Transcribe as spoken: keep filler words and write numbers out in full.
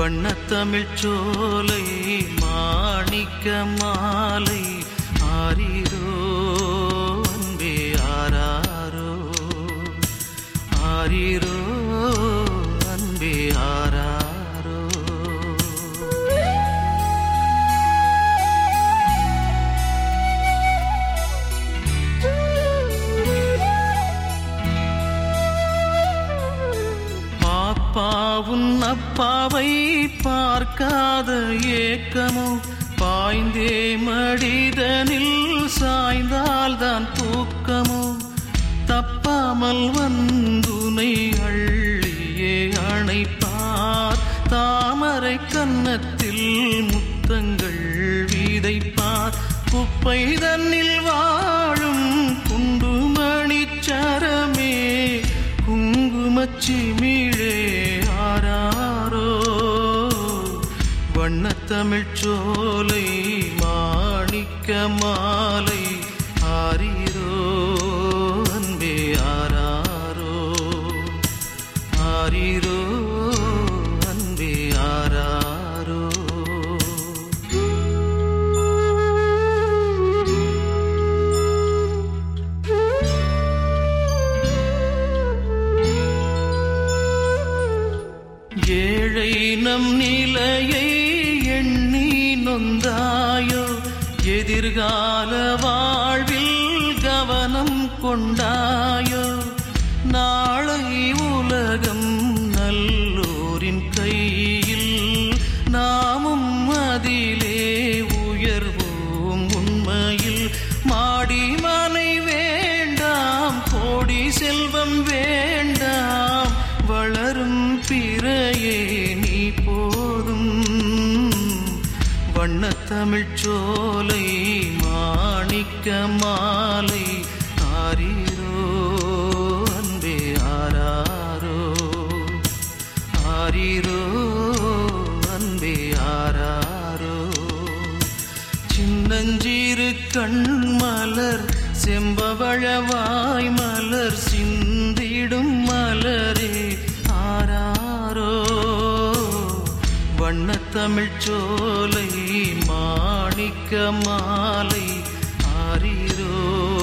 வண்ணத்தமிழ்ச் சோலை மாணிக்க மாலை ஆரிரோ அன்பே ஆராரோ ஆரிரோ அன்பே ஆராரோ. பாப்பாவும் அப்பாவை பார்க்காத ஏக்கமோ பாய்ந்தே மடிதனில் சாய்ந்தால்தான் தூக்கமோ தப்பாமல் வந்துனை அள்ளியே அணைப்பார் தாமரை கன்னத்தில் முத்தங்கள் விதைப்பார் குப்பை தன்னில் வாழும் குண்டுமணிச்சரமே குங்குமச்சிமிழே ஆராரோ வண்ணத்தமிழ்ச் சோலை மாணிக்க மாலை ஆரிரோ அன்பே ஆராரோ ஆரிரோ அன்பே ஆராரோ. ஏழை நம் நிலையை எண்ணி நொந்தாயோ எதிர்கால வாழ்வில் கவனம் கொண்டாயோ நாளை உலகம் நல்லோரின் கையில் நாமும் அதிலே உயர்வோம் உண்மையில் மாடி மனை வேண்டாம் கோடி செல்வம் வேண்டாம் வளரும் பிறையே நீ போதும் வண்ணத்தமிழ்ச் சோலை மாணிக்க மாலை ஆரிரோ அன்பே ஆராரோ ஆரிரோ அன்பே ஆராரோ. சின்னஞ்சிறு கண்மலர் செம்பவழவாய் மலர் சிந்திடும் மலரே ஆராரோ வண்ணத்தமிழ்ச் சோலை மாணிக்க மாலை ஆரிரோ